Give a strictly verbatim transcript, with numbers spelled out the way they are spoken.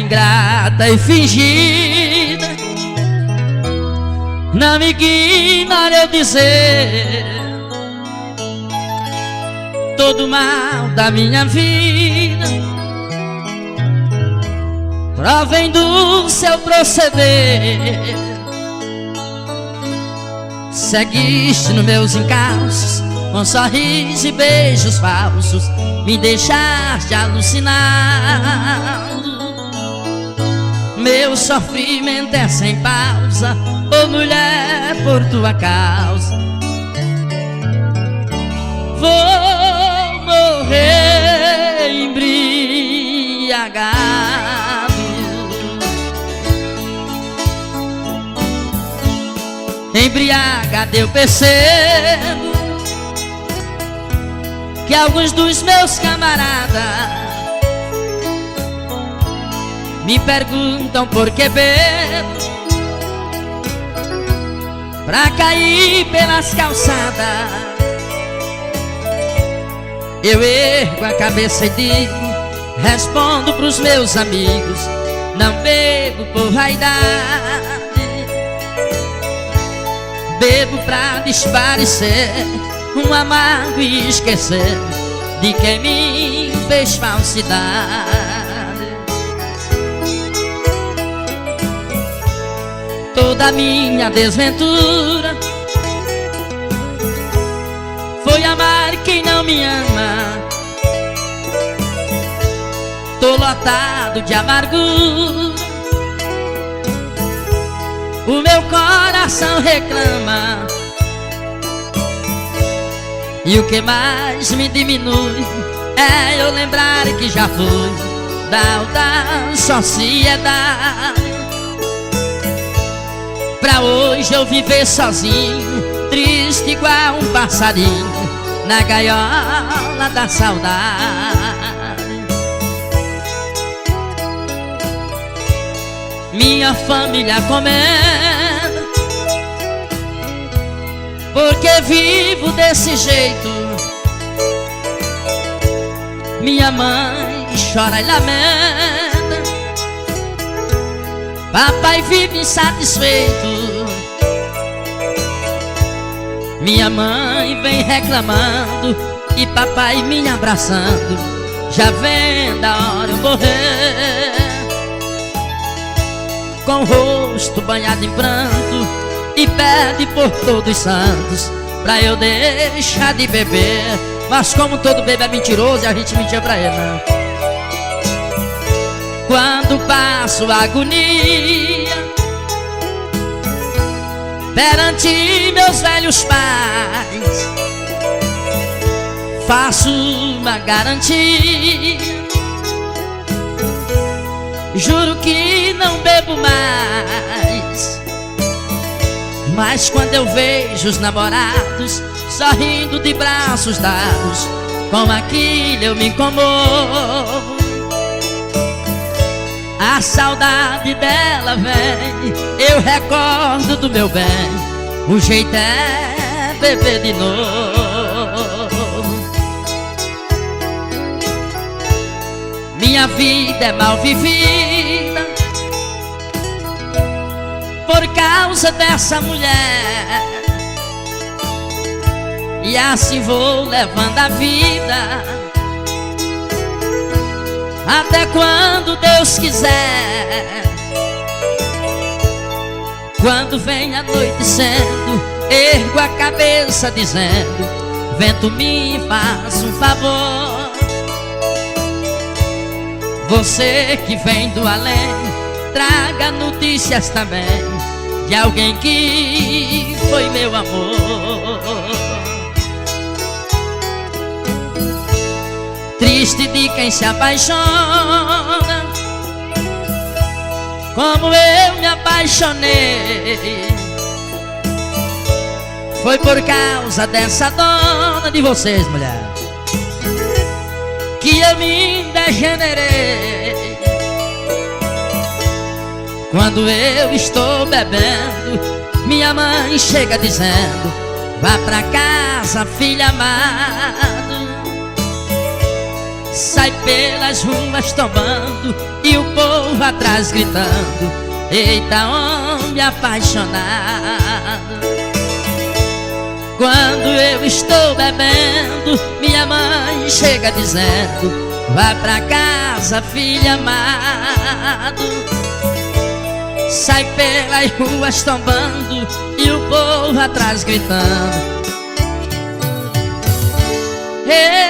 ingrata e fingida, não me ignore eu dizer todo o mal da minha vida provém do seu proceder. Seguiste nos meus encalços com sorriso e beijos falsos, me deixaste alucinado. Meu sofrimento é sem pausa, ô mulher, por tua causa vou morrer embriagado. Embriagado eu percebo que alguns dos meus camaradas me perguntam por que bebo, pra cair pelas calçadas. Eu ergo a cabeça e digo, respondo pros meus amigos, não bebo por vaidade, bebo pra desparecer um amargo e esquecer de quem me fez falsidade. Toda a minha desventura foi amar quem não me ama. Tô lotado de amargura, o meu coração reclama. E o que mais me diminui é eu lembrar que já fui da alta sociedade, pra hoje eu viver sozinho, triste igual um passarinho na gaiola da saudade. Minha família comenta porque vivo desse jeito. Minha mãe chora e lamenta, papai vive insatisfeito. Minha mãe vem reclamando e papai me abraçando, já vem da hora eu morrer. Com o rosto banhado em pranto e pede por todos os santos pra eu deixar de beber. Mas como todo bebê é mentiroso e a gente mentia pra ele, não. Quando passo agonia perante meus velhos pais, faço uma garantia, juro que não bebo mais. Mas quando eu vejo os namorados sorrindo de braços dados, com aquilo eu me incomodo. A saudade dela vem, eu recordo do meu bem, o jeito é beber de novo. Minha vida é mal vivida por causa dessa mulher, e assim vou levando a vida até quando Deus quiser. Quando vem anoitecendo, ergo a cabeça dizendo, vento me faz um favor. Você que vem do além, traga notícias também de alguém que foi meu amor. Triste de quem se apaixona como eu me apaixonei. Foi por causa dessa dona de vocês, mulher, que eu me degenerei. Quando eu estou bebendo, minha mãe chega dizendo, vá pra casa, filha amada. sai pelas ruas tombando e o povo atrás gritando: eita, homem apaixonado. Quando eu estou bebendo, minha mãe chega dizendo: vá pra casa, filho amado. Sai pelas ruas tombando e o povo atrás gritando: ei,